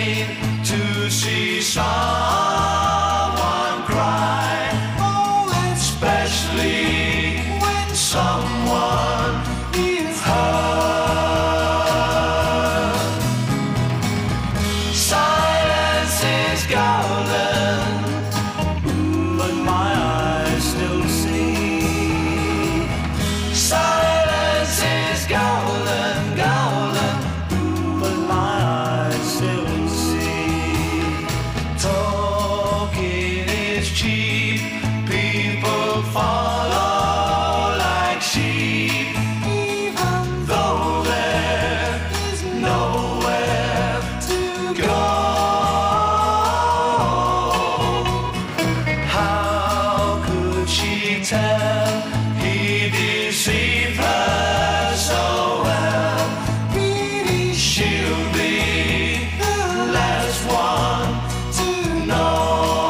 pain to see someone cry. Oh, especially when someone is hurt. Silence is golden, but my eyes still see. Silence is golden, golden, but my eyes still see. Talking is cheap, people follow like sheep, even though there is nowhere to go. How could she tell he deceived her so well? Really, she'll be the last one to know.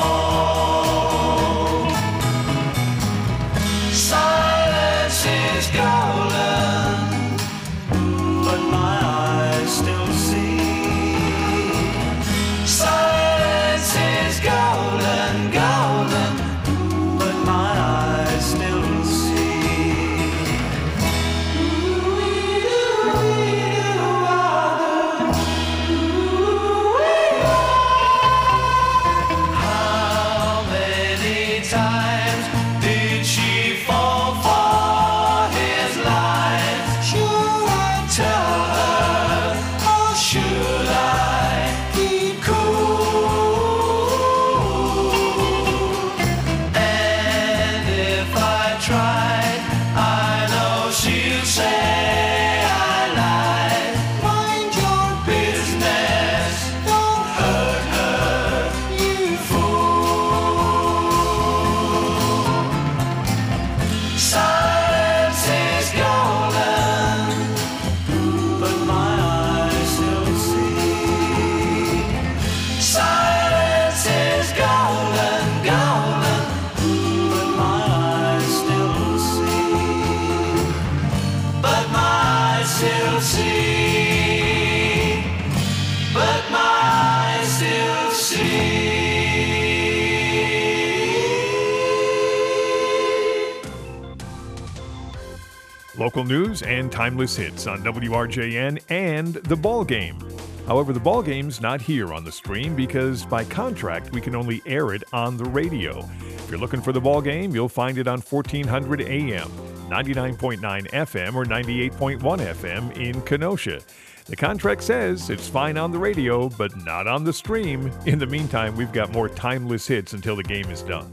Silence is golden, but my eyes still see. Silence is golden, golden, but my eyes still see. How many times did she fall for his lies? Should I tell her, or should I keep cool? And if I tried, I know she'll say I lied. Mind your business, don't hurt her, you fool. Silence is golden, but my eyes still see. Silence is golden, golden, but my eyes still see. But my eyes still see. But my eyes still see. Local news and timeless hits on WRJN and The Ball Game. However, The Ball Game's not here on the stream because by contract we can only air it on the radio. If you're looking for The Ball Game, you'll find it on 1400 AM, 99.9 FM, or 98.1 FM in Kenosha. The contract says it's fine on the radio, but not on the stream. In the meantime, we've got more timeless hits until the game is done.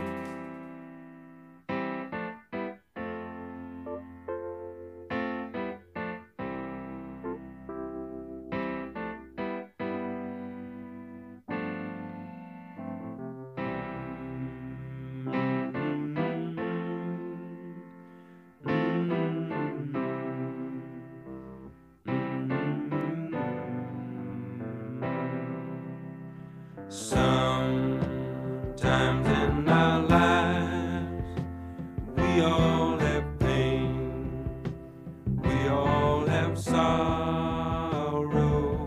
Sometimes in our lives we all have pain, we all have sorrow,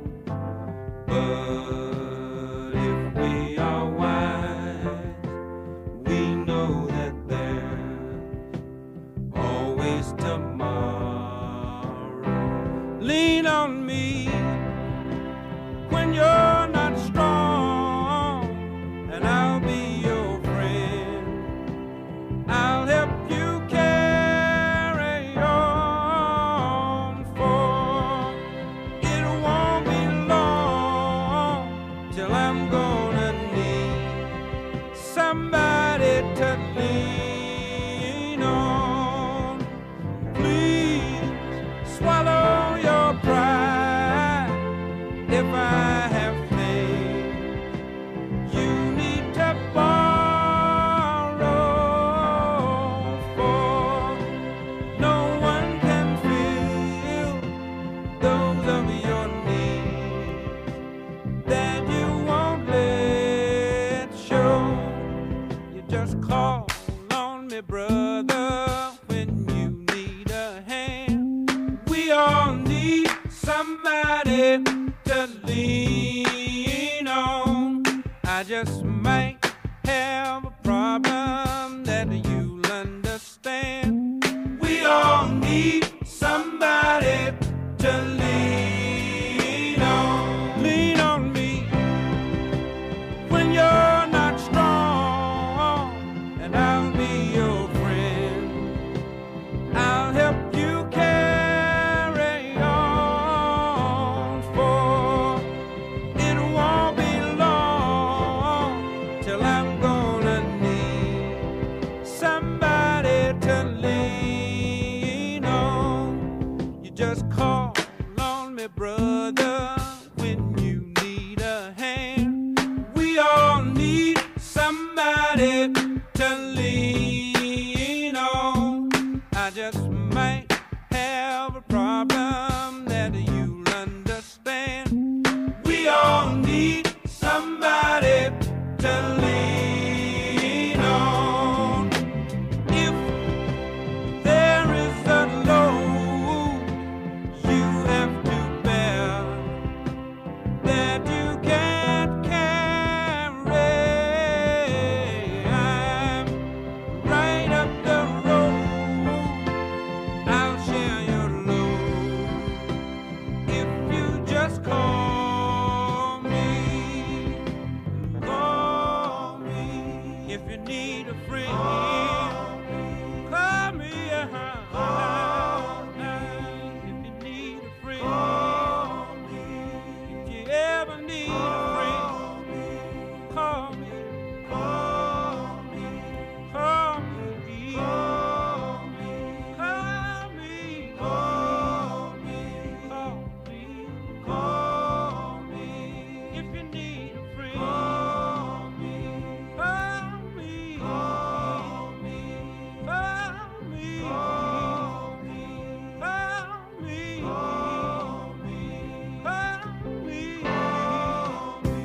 but if we are wise, we know that there's always tomorrow. Lean on me when you're not strong, and I'll be your friend. I'll help you carry on, for it won't be long till I'm gonna need somebody to lean on. Please swallow your pride if I have faith. You need to borrow, for no one can fill those of your needs that you won't let show. You just call on me, brother, when you need a hand. We all need somebody to lean to lean on. Lean on me when you're not strong, and I'll be your friend. I'll help you carry on, for it won't be long till I'm gonna need somebody to lean on. You just call on me, brother, when you need a hand. We all need somebody to lean on. I just might have a problem that you'll understand. We all need somebody to lean on. If there is a load you have to bear that you can't carry, I'm right up the road. I'll share your load if you just call me. Call me if you need a friend. Call me, if you need a friend. If you ever need a friend, call me. Call me. Call me. Call me. Call me. Call me. Call me. If you need a friend, call me. Call me. Call me. Call me. Call me. Call me. Call me. Call me.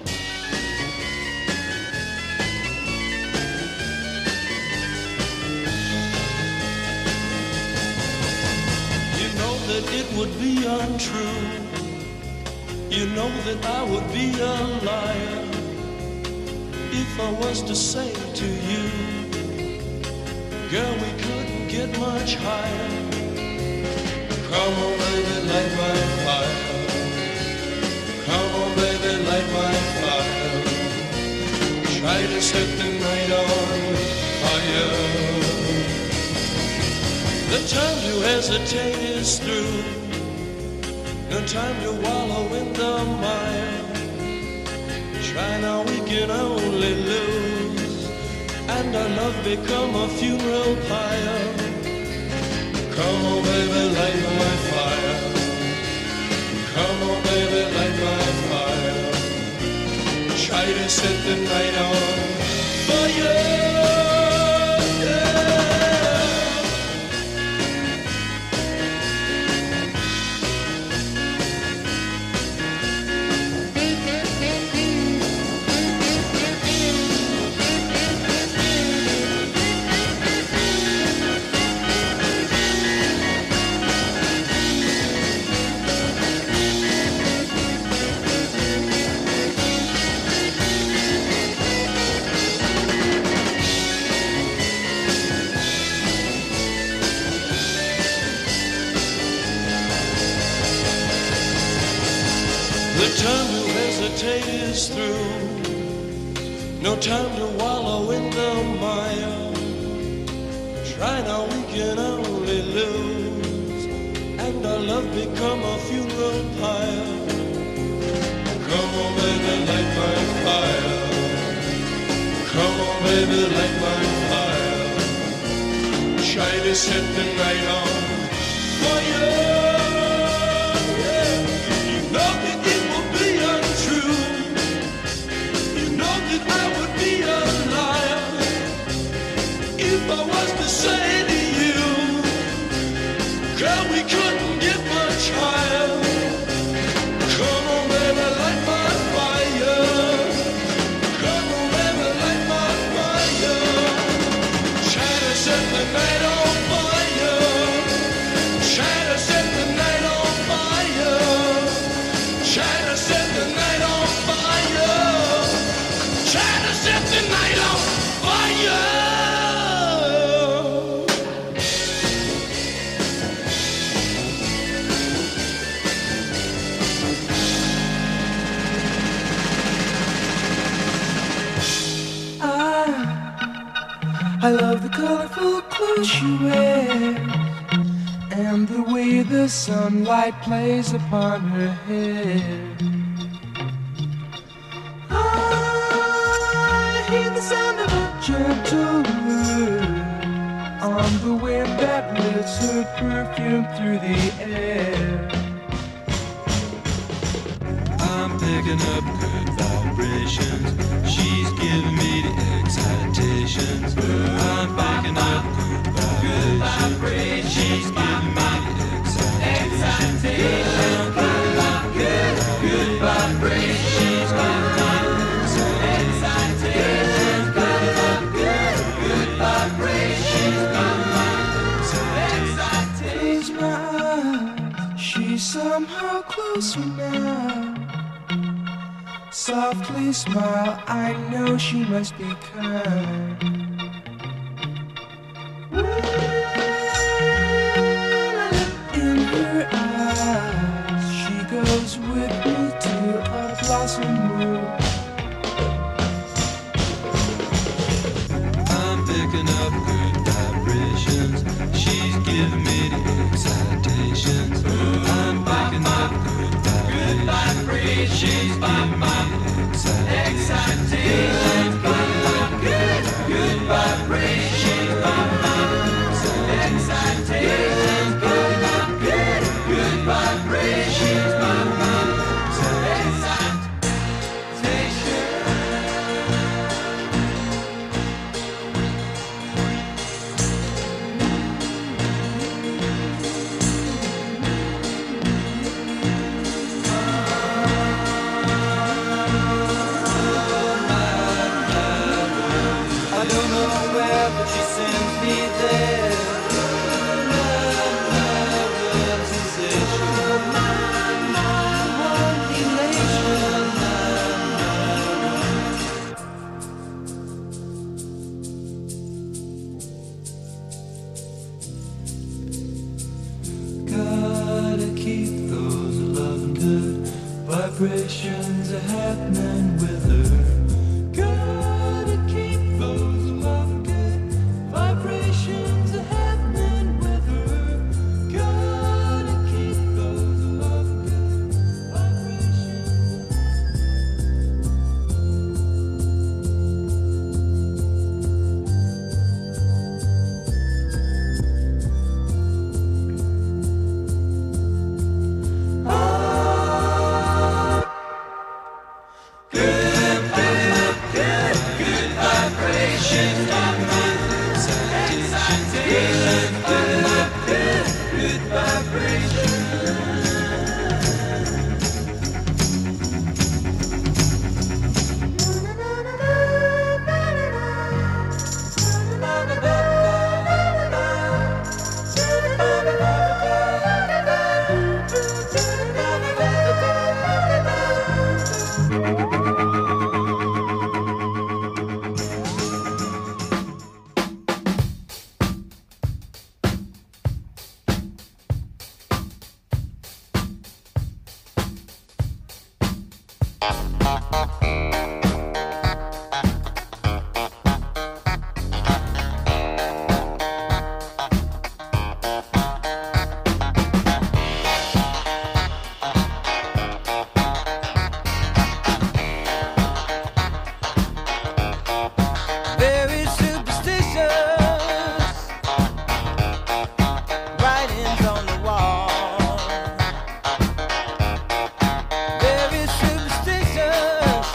You know that it would be untrue. You know that I would be a liar if I was to say to you, girl, we couldn't get much higher. Come on, baby, light my fire. Come on, baby, light my fire. Try to set the night on fire. The time to hesitate is through. No time to wallow in the mire. Try now, we can only lose, and our love become a funeral pyre. Come on, baby, light my fire. Come on, baby, light my fire. Try to set the night on fire. The time to hesitate is through. No time to wallow in the mire. Try now, we can only lose, and our love become a funeral pyre. Come on, baby, light my fire. Come on, baby, light my fire. Try to set the night on fire. I would be a liar if I was to say to you, girl, we couldn't get much higher. Come on, baby, light my fire. Come on, baby, light my fire. Try to set the night on fire. Try to set I love the colorful clothes she wears and the way the sunlight plays upon her hair. I hear the sound of a gentle word on the wind that lifts her perfume through the air. I'm picking up good vibrations. She's giving me the excitations. I'm picking up good vibrations. She's giving me the excitations. I'm picking up good vibrations. She's giving me the excitations. Picking up good vibrations. She's giving me the excitations. Close my eyes, she's somehow closer now. Softly smile, I know she must be kind. In her eyes, she goes with me to a blossom room. I'm picking up good vibrations. She's giving me the excitations. I'm picking up good vibrations. She's giving me the excitations. Picking up good vibrations. She's giving me the excitations. Picking up good vibrations. She's giving me the excitations. I don't know where, but she sends me there. Love, sensation. One elation. Gotta keep those loving good vibrations happening with her. Gotta keep those loving good vibrations happening with her. Gotta keep those loving good vibrations. Very superstitious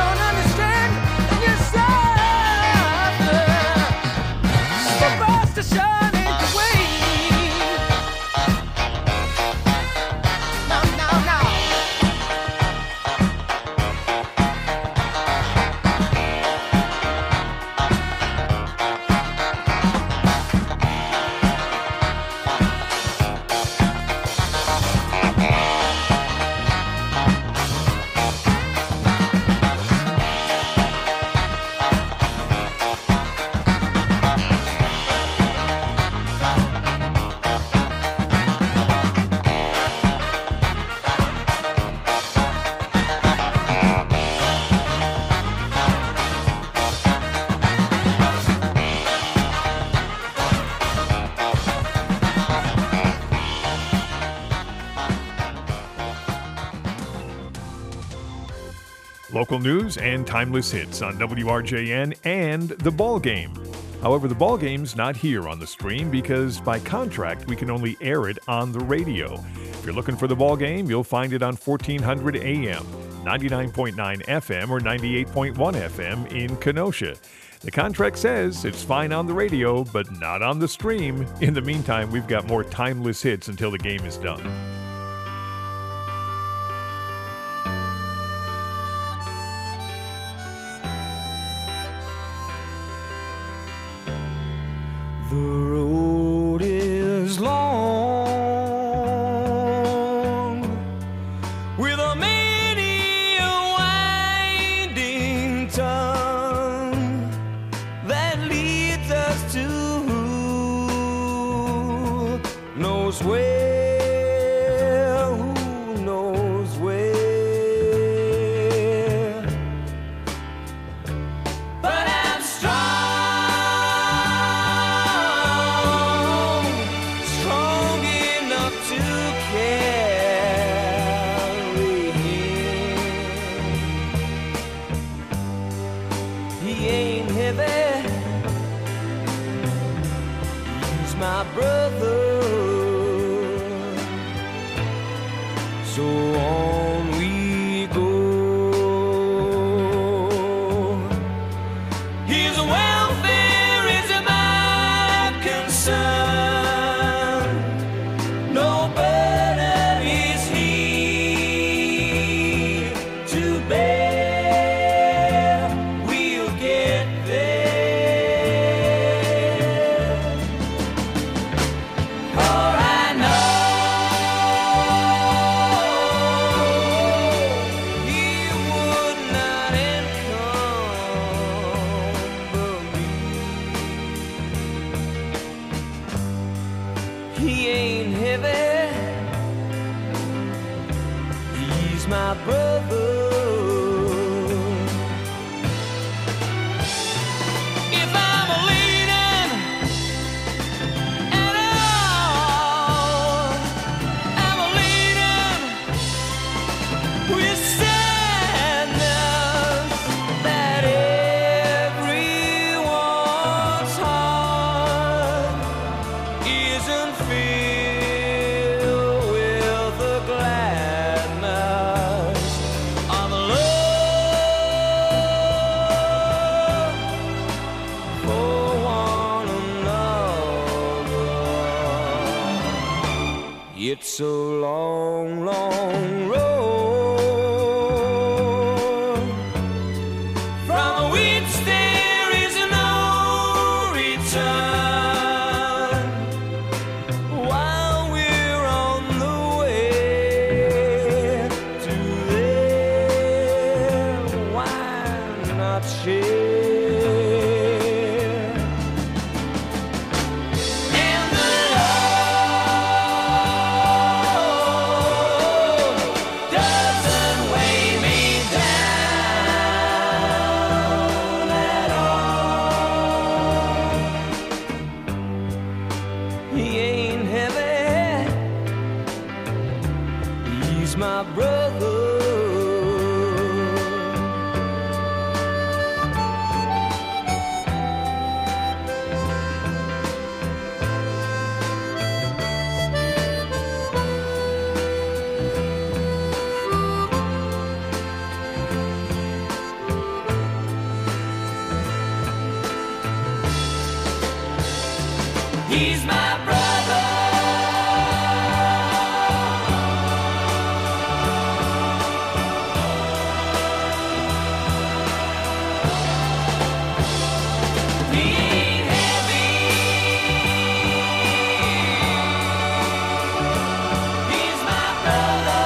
don't understand, and you suffer. Supposed to shine in the way. No, no, no. Local news and timeless hits on WRJN and The Ball Game. However, The Ball Game's not here on the stream because by contract we can only air it on the radio. If you're looking for The Ball Game, you'll find it on 1400 AM, 99.9 FM, or 98.1 FM in Kenosha. The contract says it's fine on the radio, but not on the stream. In the meantime, we've got more timeless hits until the game is done. The road is long, with a many a winding tongue that leads us to who knows where, who knows where. But I'm strong. My brother, so on we go. His welfare is my concern. No burden is he to bear. We'll get there. He ain't heavy, he's my brother. If I'm a leaning at all, I'm a leaning with sadness that everyone's heart isn't filled with the gladness of love for one another. It's a long, long road from which there is no return. While we're on the way to there, why not share? And the Lord doesn't weigh me down at all. He ain't heavy, he's my brother. He's my brother. Being heavy. He's my brother.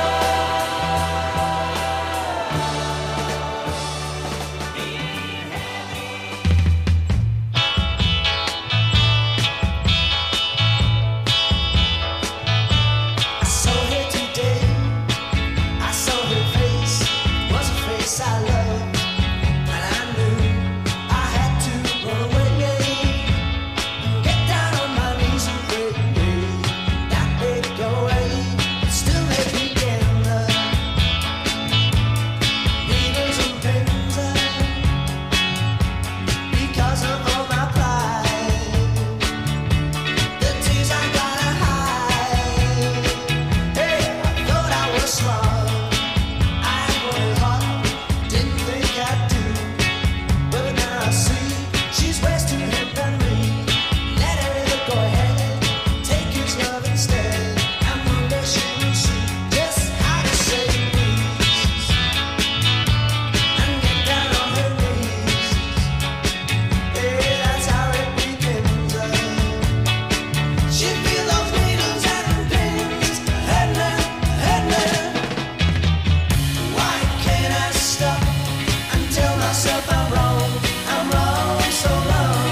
Being heavy. I saw her today. I saw her face. It was a face I loved, and I knew I had to run away, get down on my knees and pray that they'd go away. Still they begin needles and pins because of all my pride. The tears I gotta hide. Hey, I thought I was smart. I was hot. Didn't think I'd do. But now I see she's wasting him and me. Let her go ahead. Take his love instead. And one day she will see just how to say please. And get down on her knees. Hey, that's how it begins. She feel those needles and pins. Why can't I stop and tell myself I'm wrong so wrong?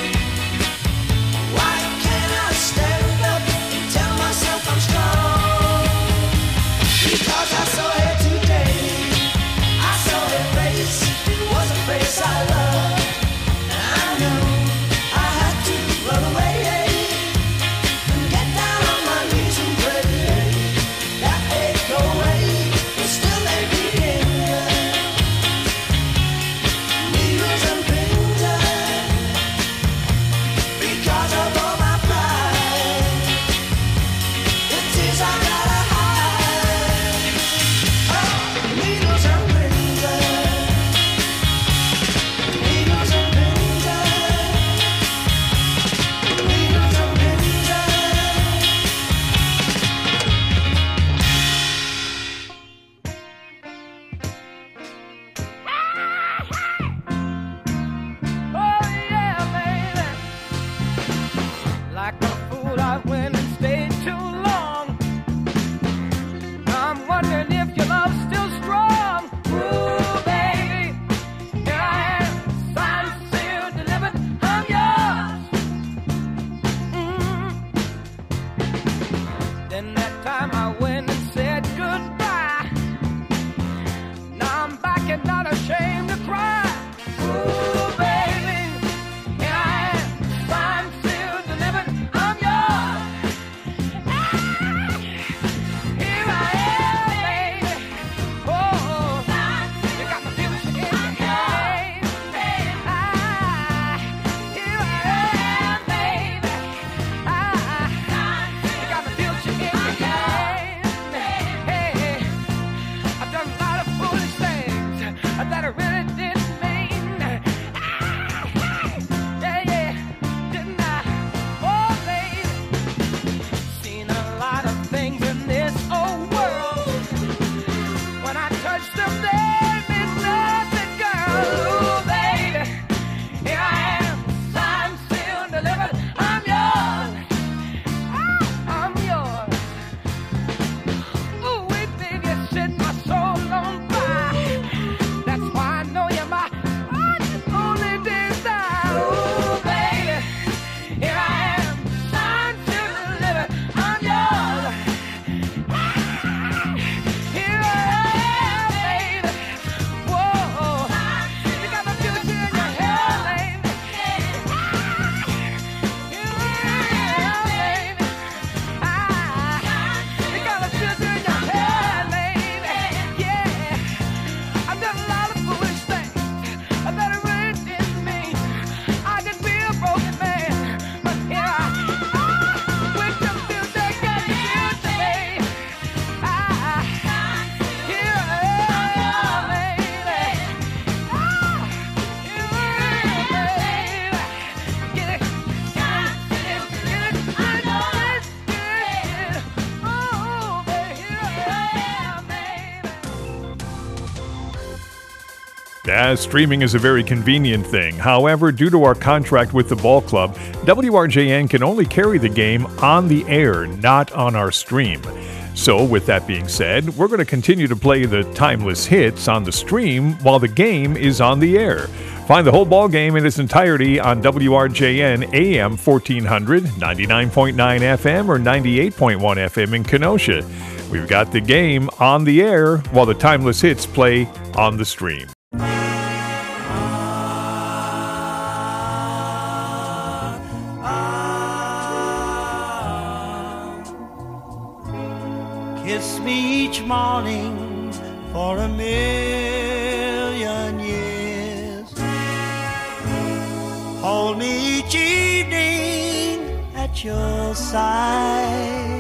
Why can't I stand up and tell myself I'm strong? Because I saw her today. I saw her face. It was a face I loved, and I knew I had to run away and get down on my knees and pray that they'd go away. But still they begin needles and pins because of all my pride. The tears I gotta hide. Oh, needles and pins, needles and pins, needles and pins. Oh yeah, baby. Like a fool, I went and stayed too long. I'm wondering if your love's still strong. Ooh, baby, here I am, signed, sealed, delivered. I'm yours. Then that time I went and said goodbye. Now I'm back and not ashamed to cry. Ooh, baby, here I am, signed, sealed, delivered. I'm yours. as streaming is a very convenient thing. However, due to our contract with the ball club, WRJN can only carry the game on the air, not on our stream. So, with that being said, we're going to continue to play the timeless hits on the stream while the game is on the air. Find the whole ball game in its entirety on WRJN AM 1400, 99.9 FM, or 98.1 FM in Kenosha. We've got the game on the air while the timeless hits play on the stream. Kiss me each morning for a million years. Hold me each evening at your side.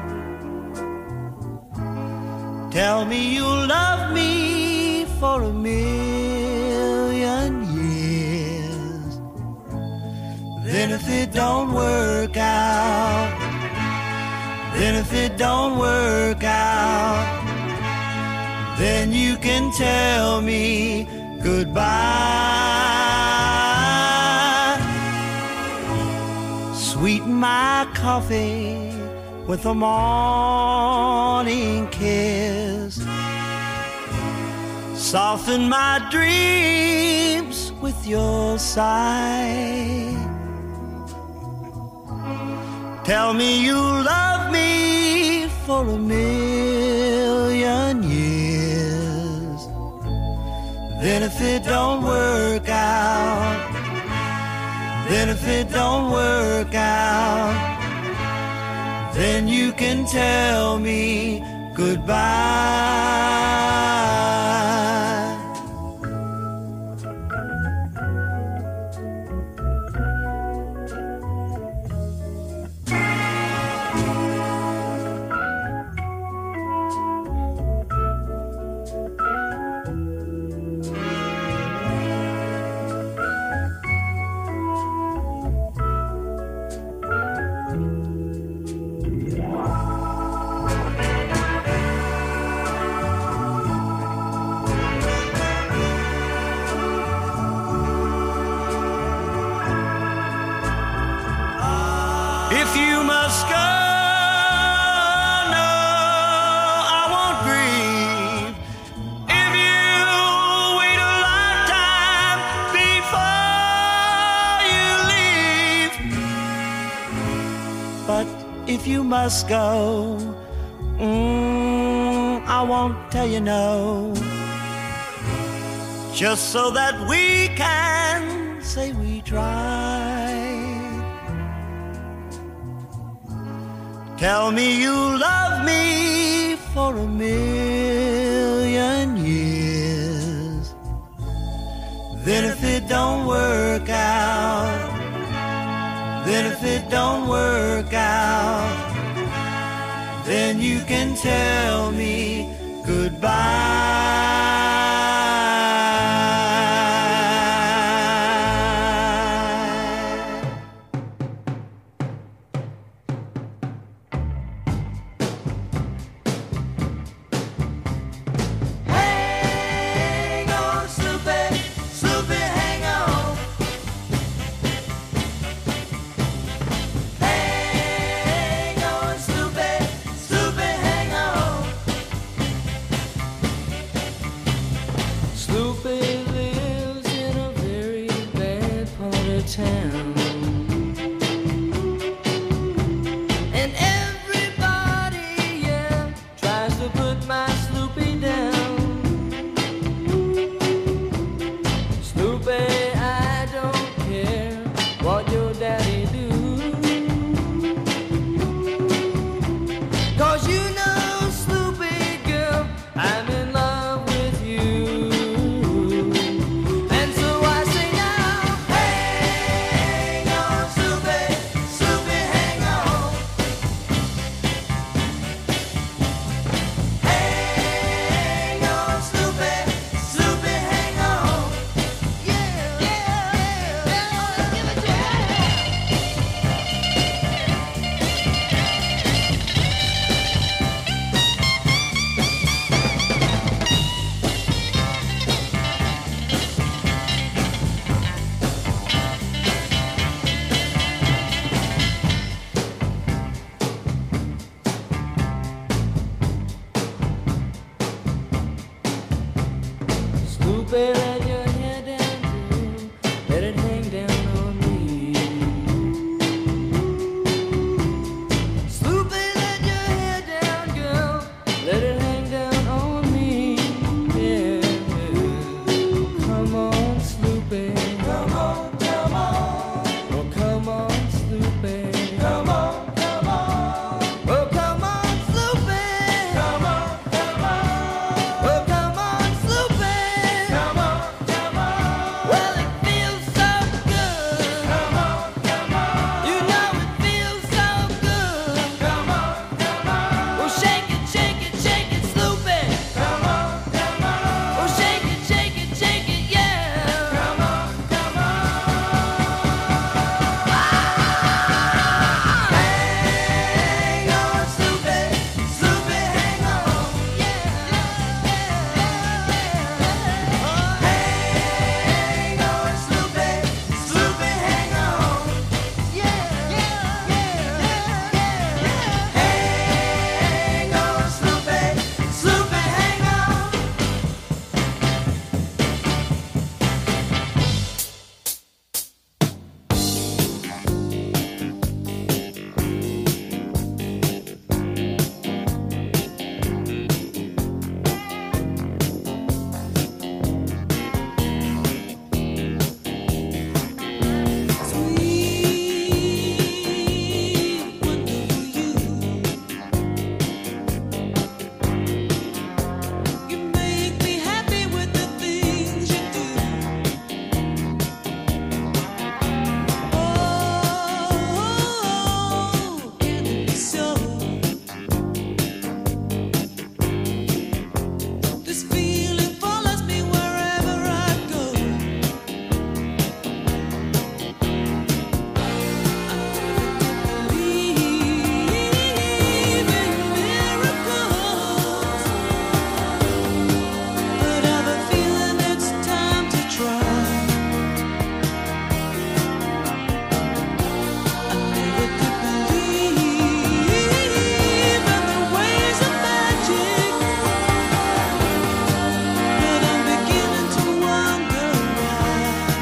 Tell me you'll love me for a million years. Then if it don't work out, then if it don't work out, then you can tell me goodbye. Sweeten my coffee with a morning kiss. Soften my dreams with your sigh. Tell me you love me for a million years. Then if it don't work out, then if it don't work out, then you can tell me goodbye. If you must go, no, I won't grieve. If you wait a lifetime before you leave. But if you must go, I won't tell you no. Just so that we can say we tried. Tell me you love me for a million years. Then if it don't work out, then if it don't work out, then you can tell me goodbye. Come on, come on. Oh, come on, Snoopy. Come on, come on. Oh, come on, Snoopy. Come on, come on. Oh, come on, Snoopy. Come on, come on. Well, it feels so good. Come on, come on. You know it feels so good. Come on, come on. Oh, shake it, Snoopy. Come on, come on. Oh, shake it, yeah. Come on, come on. Hang on, Snoopy, Snoopy, hang on. Yeah, yeah, yeah. Oh, hang on, Snoopy, Snoopy, hang on. Yeah, yeah, yeah, yeah. Hang on, Snoopy, Snoopy, hang on. Sweet, wonderful you make me happy with the things you do. Oh, can it be so? This feeling follows me wherever I go. Believe in miracles, but I've a feeling it's time to try. I never could believe in the ways of magic, but I'm beginning to wonder why.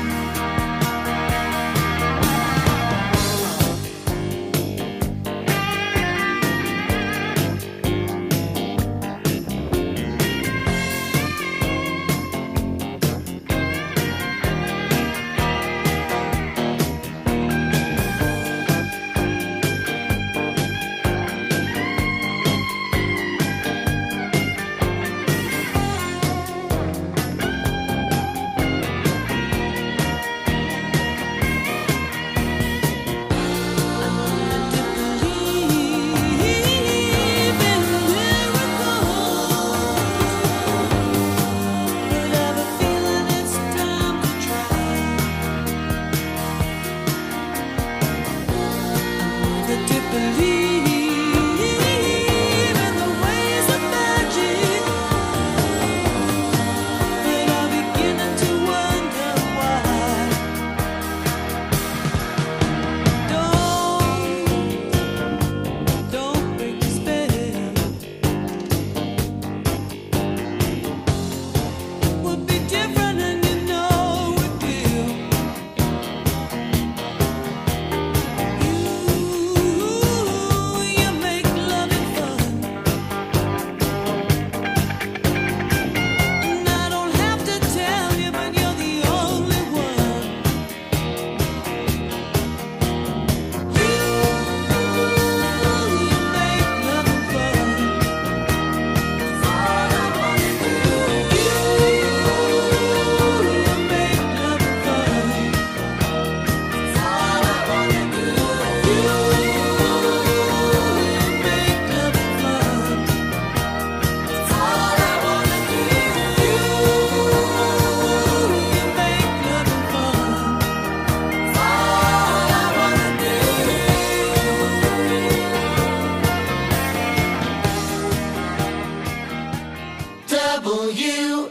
Don't break the spell. Would be different, and you know it will. You make loving fun, and I don't have to tell you, but you're the only one. You make loving fun. That's all I wanna do. You make loving fun. That's all I wanna do. You make loving fun. That's all I wanna do. You make loving fun. That's all I wanna do.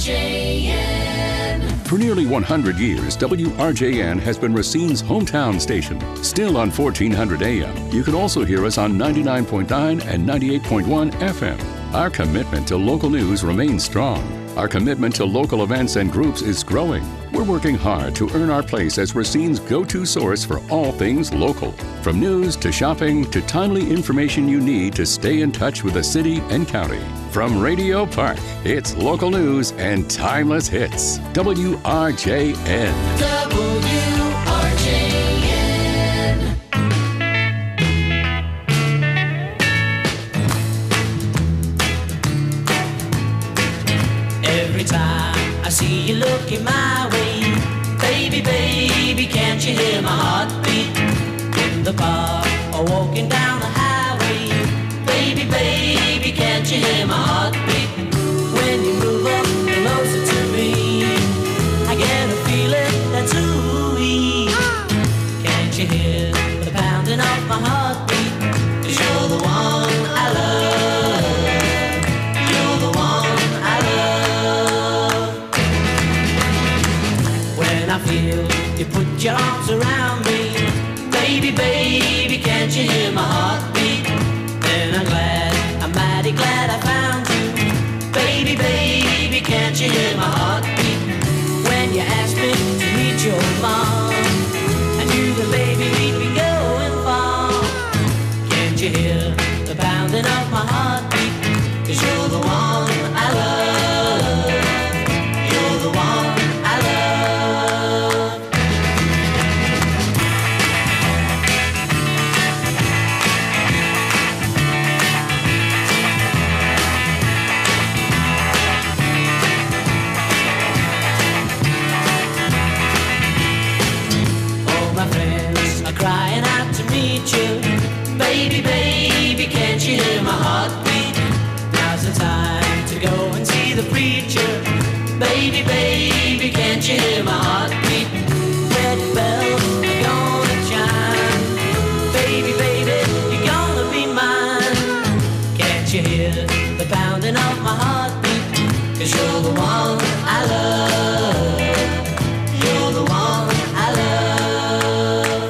WRJN. For nearly 100 years, WRJN has been Racine's hometown station. Still on 1400 AM, you can also hear us on 99.9 and 98.1 FM. Our commitment to local news remains strong. Our commitment to local events and groups is growing. We're working hard to earn our place as Racine's go-to source for all things local. From news to shopping to timely information you need to stay in touch with the city and county. From Radio Park, it's local news and timeless hits. WRJN. walking down the highway. Baby, baby, can't you hear my heartbeat? When you move up closer to me, I get a feeling that's ooh-wee. Can't you hear the pounding of my heartbeat? 'Cause you're the one I love. You're the one I love. When I feel you put your arms around me, baby, baby, can't you hear my heartbeat? Then I'm mighty glad I found you. Baby, baby, can't you hear my heartbeat? When you asked me to meet your mom, I knew that baby we'd be going far. Can't you hear the pounding of my heartbeat? 'Cause you're the one I love. You're the one I love. All my friends are crying out to meet you. Baby, baby, can't you hear my heartbeat? Now's the time to go and see the preacher. Baby, baby, can't you hear my heartbeat? Wedding bells are gonna chime. Baby, baby, you're gonna be mine. Can't you hear the pounding of my heartbeat? 'Cause you're the one I love. You're the one I love.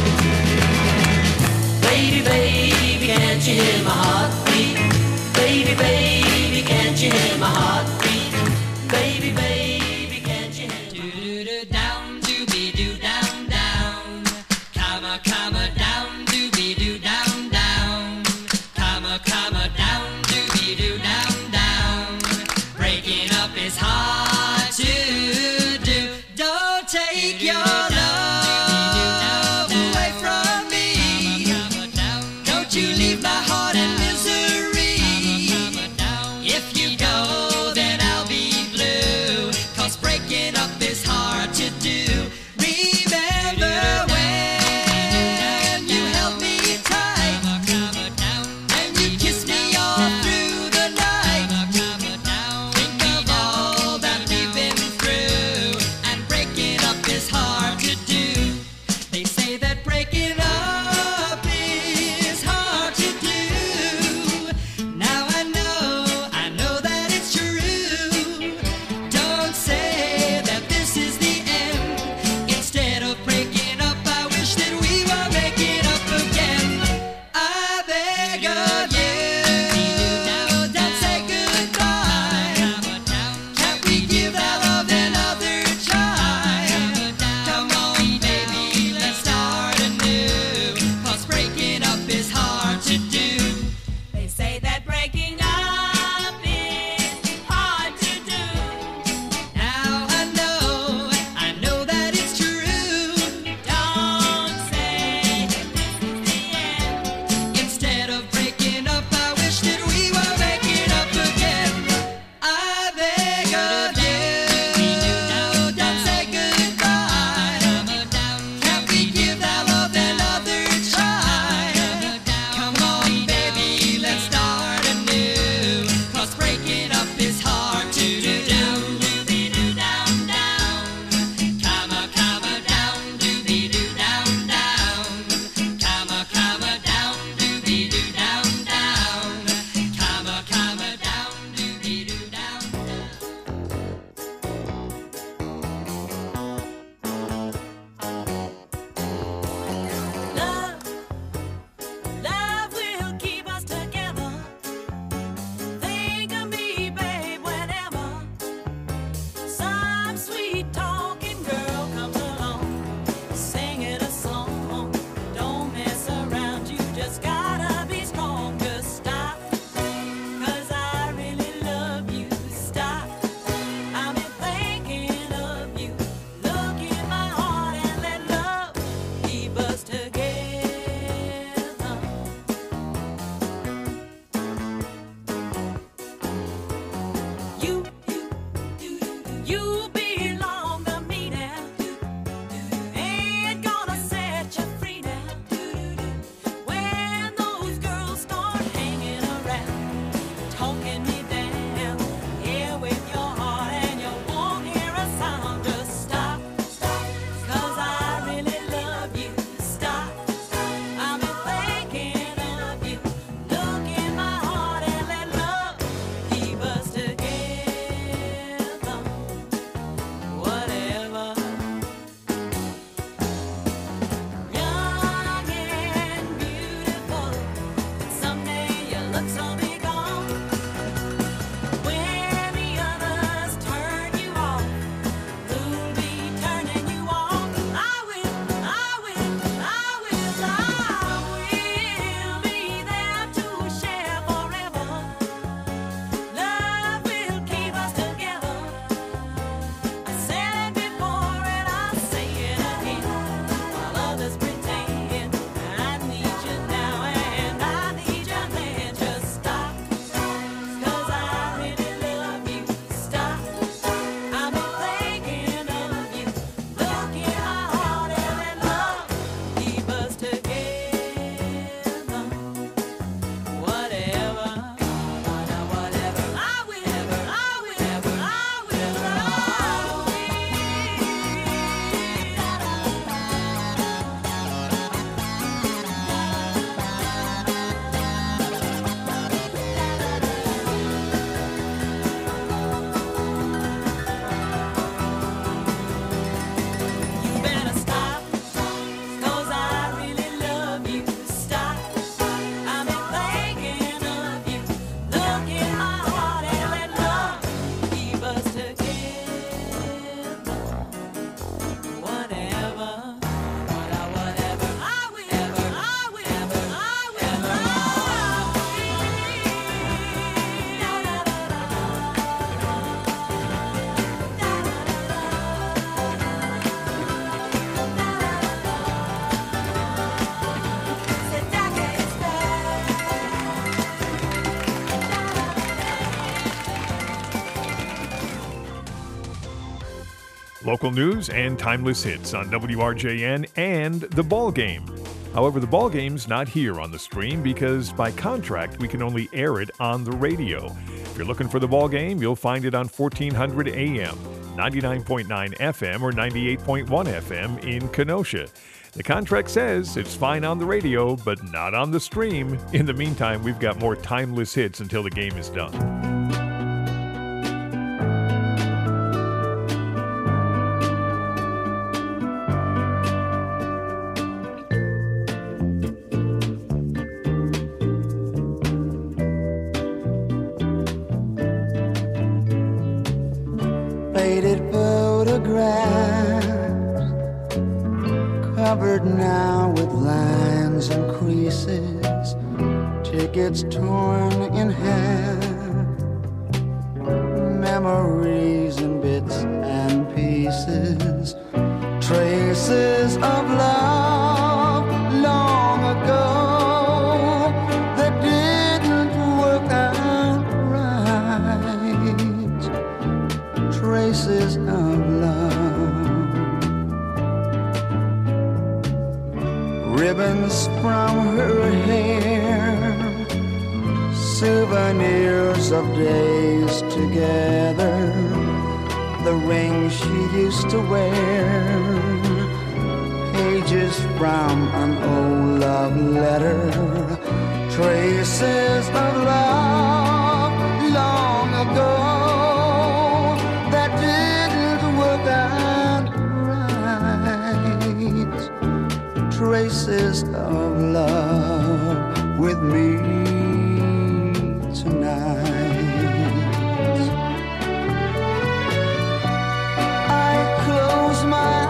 Baby, baby, can't you hear my heartbeat? Baby, baby, can't you hear my heartbeat? Baby, baby, can't you hear my heartbeat? Down, doobie-doo, down, down. Comma, down, doobie-doo, down, down. Comma, down, doobie-doo, down, down. Breaking up is hard to do. Don't take your love away from me. Don't you leave my heart in misery. If you go, then I'll be blue. 'Cause breaking up is hard to do. Remember when you held me tight, and you kissed me all through the night. Think of all that we've been through, and breaking up is hard to Local news and timeless hits on WRJN and The Ball Game. However, The Ball Game's not here on the stream because by contract we can only air it on the radio. If you're looking for The Ball Game, you'll find it on 1400 AM, 99.9 FM, or 98.1 FM in Kenosha. The contract says it's fine on the radio, but not on the stream. In the meantime, we've got more timeless hits until the game is done. Faded photographs covered now with lines and creases, tickets torn in half, memories in bits and pieces, traces of love long ago that didn't work out right, traces of love. Ribbons from her hair, souvenirs of days together, the ring she used to wear, pages from an old love letter, traces of love long ago that didn't work out right, traces of love with me tonight. I close my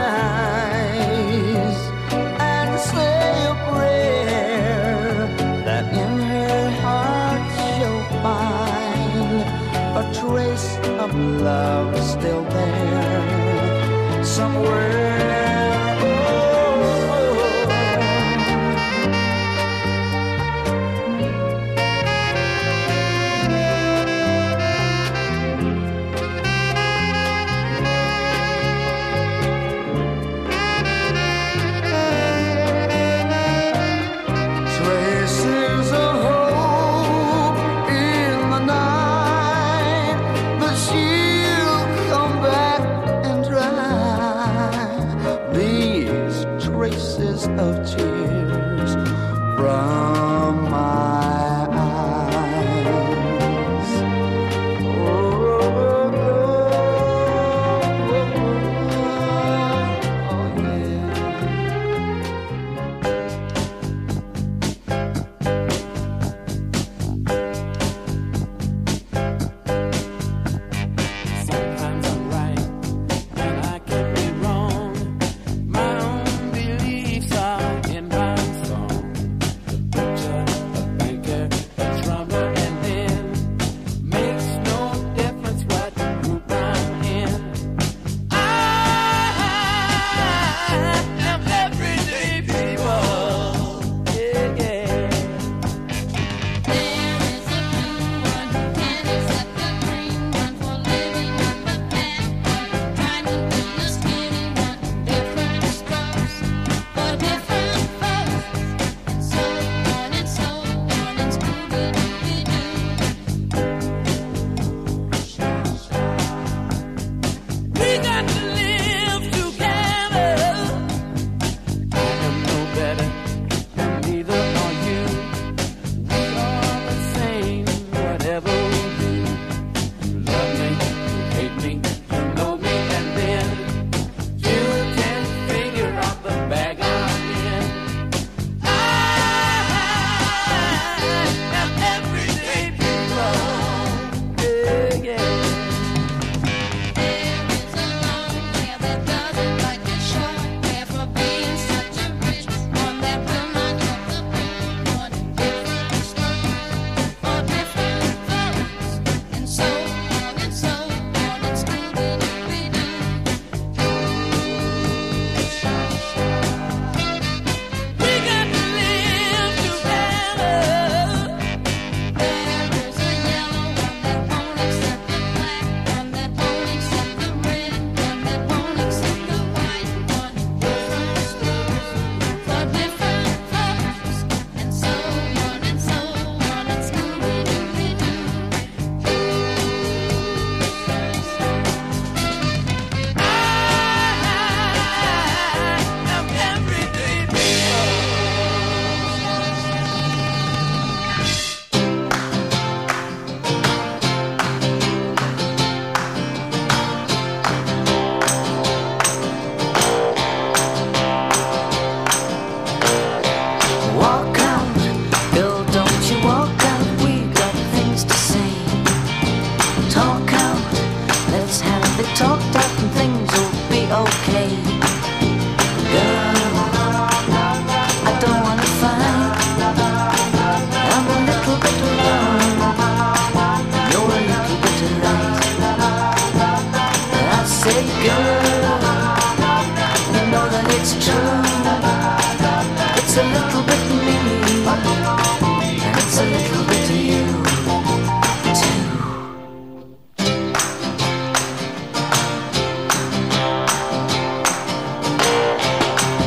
eyes and say a prayer that in her heart she'll find a trace of love still there somewhere.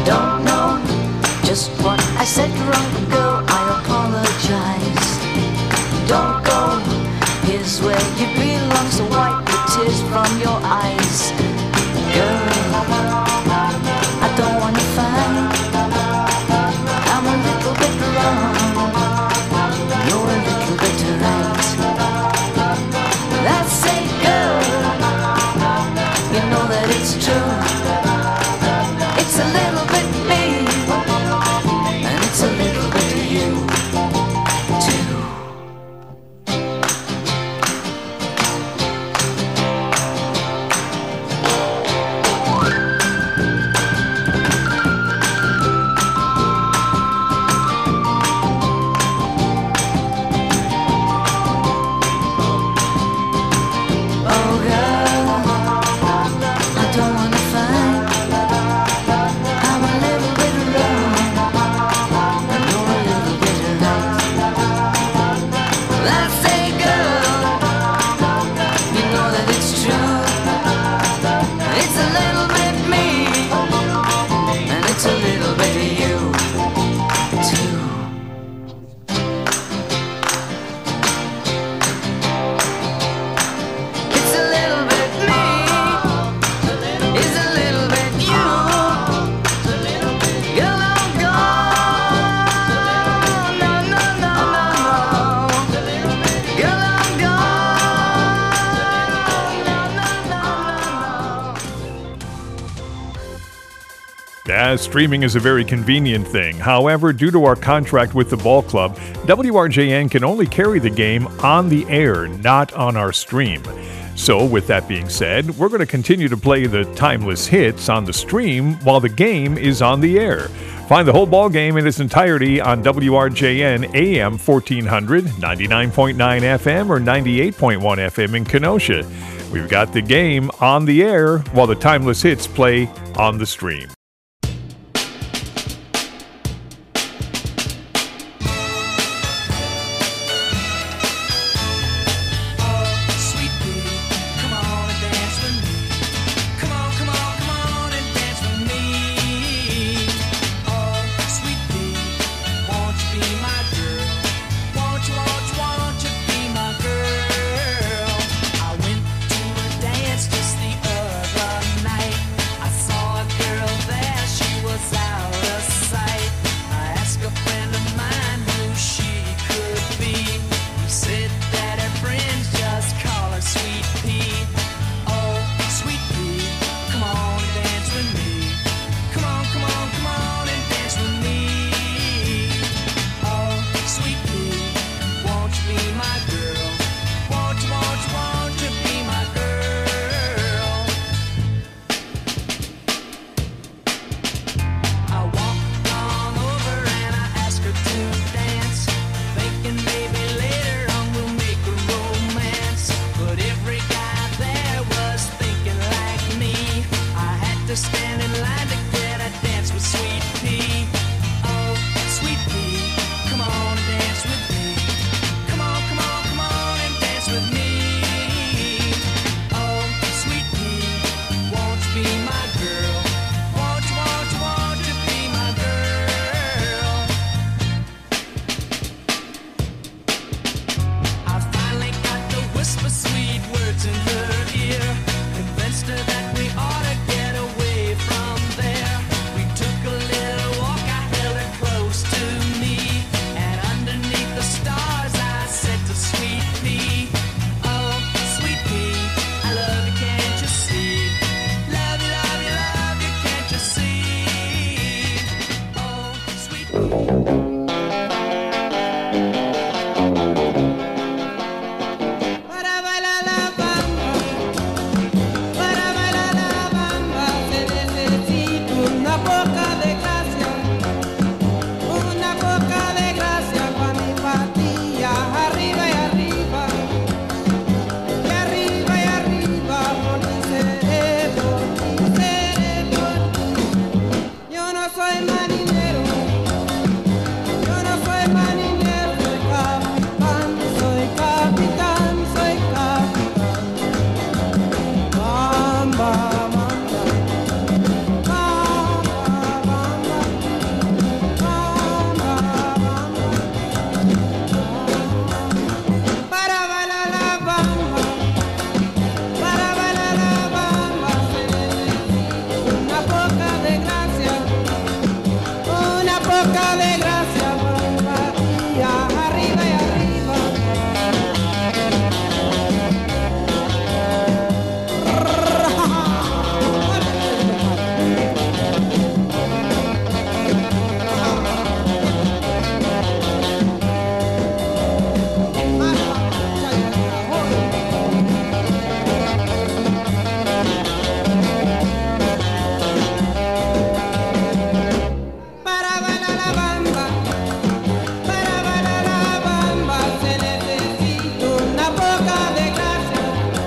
Don't know just what I said wrong, girl, I apologize. Don't go, here's where you belong, so wipe the tears from your eyes. Girl, I don't wanna fight, I'm a little bit wrong, you're a little bit right. That's it, girl, you know that it's true. It's a little bit me, and it's a little bit of you, too. Oh, girl, I don't wanna fight, I'm a little bit wrong, and you're a little bit right. That's it, girl, you know that it's true. It's a little bit me, and it's a little bit of you, too. It's a little bit me, it's a little bit you. Girl, I'm gone, no, no, no, no, no. Girl, I'm gone, no, no, no, no. Yeah, streaming is a very convenient thing. However, due to our contract with the ball club, WRJN can only carry the game on the air, not on our stream. So, with that being said, we're going to continue to play the timeless hits on the stream while the game is on the air. Find the whole ball game in its entirety on WRJN AM 1400, 99.9 FM, or 98.1 FM in Kenosha. We've got the game on the air while the timeless hits play on the stream. Sweet pea, come on and dance with me. Come on, come on, come on and dance with me. Oh, sweet pea, won't you be my girl? Won't you be my girl? I went to a dance just the other night. I saw a girl there, she was out of sight. I asked a friend of mine who she could be. He said that her friends just call her Sweet Pea. Oh, Sweet Pea, come on and dance with me. Come on, come on, come on and dance with me. Oh, Sweet Pea, won't you be my girl? Won't you be my girl? I walked on over and I asked her to dance, thinking maybe later on we'll make a romance. But every guy there was thinking like me. I had to stand in line to get a dance with Sweet Pea. Oh, Sweet Pea, come on and dance with me. Come on, come on, come on and dance with me. Oh, Sweet Pea, won't you be my girl? Won't you be my girl? I finally got to whisper sweet words in her ear, convinced her that we ought to get away from there. We took a little walk, I held her close to me, and underneath the stars I said to Sweet Pea, oh, Sweet Pea, I love you, can't you see? Love you, love you, love you, can't you see? Oh, Sweet Pea. Para bailar la bamba, se necesita una poca de gracia para mi patilla, arriba y arriba, por mi cerebro. Yo no soy marinero, poca de gracia y arriba y arriba. Para bailar la bamba, se necesita una poca de gracia,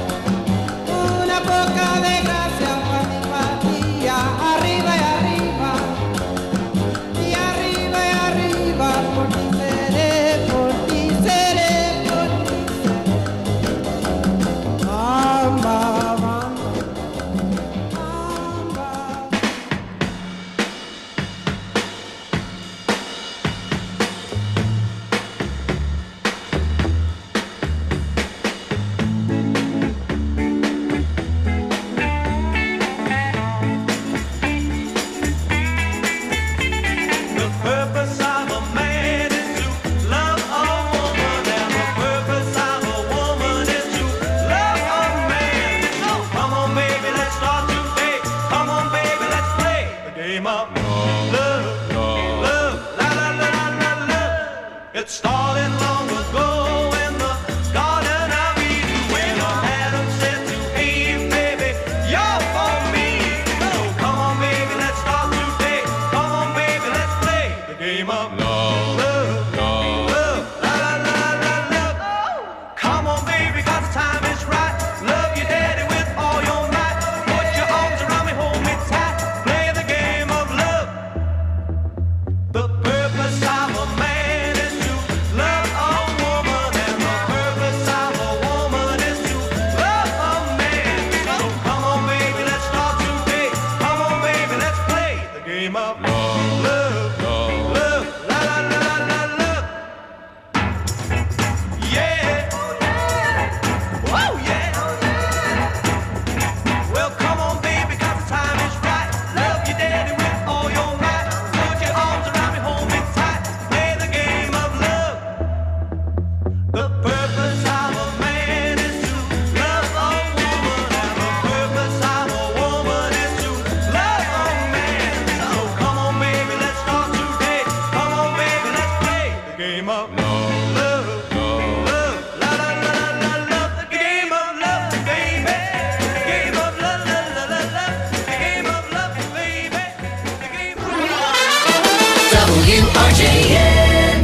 y arriba y arriba, y arriba y arriba, por ti seré, por ti seré, por ti seré. Bamba, bamba, bamba. The purpose of a man is to love a woman, and the purpose of a woman is to love a man. So come on, baby, let's start today. Come on, baby, let's play the game of love, love, la la la la la love. It started long ago in the Garden of Eden when Adam said to Eve, baby, you're for me. So come on, baby, let's start today. Come on, baby, let's play the game of love, love, love, la la la la love. Come on, baby, 'cause the time is right. Love your daddy with all your might. Put your arms around me, hold me tight. Play the game of love. The purpose of a man is to love a woman, and the purpose of a woman is to love a man. So come on, baby, let's start today. Come on, baby, let's play the game of love, love, love, la la la la la love. Yeah, oh yeah. Well, come on, baby, 'cause the time is right. Love your daddy with all your might. Put your arms around me, hold me tight. Play the game of love. The purpose of a man is to love a woman, and the purpose of a woman is to love a man. So come on, baby, let's start today. Come on, baby, let's play the game of love, love, love, la la la la la love. The game of love, baby. The game of love, la la la la. The game of love, baby. The game of WRJN.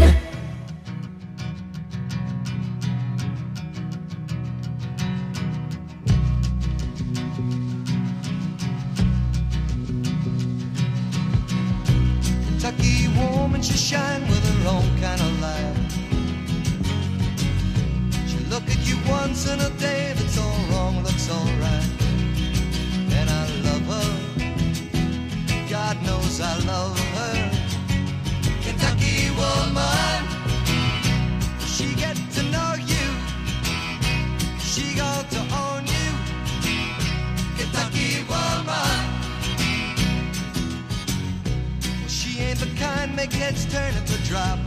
Kentucky woman, she shine with her own kind of light. She look at you once in a day, that's all wrong, looks all right. And I love her, God knows I love her. Kentucky woman, she get to know you, she got to own you. Kentucky woman, she ain't the kind make heads turn into drop.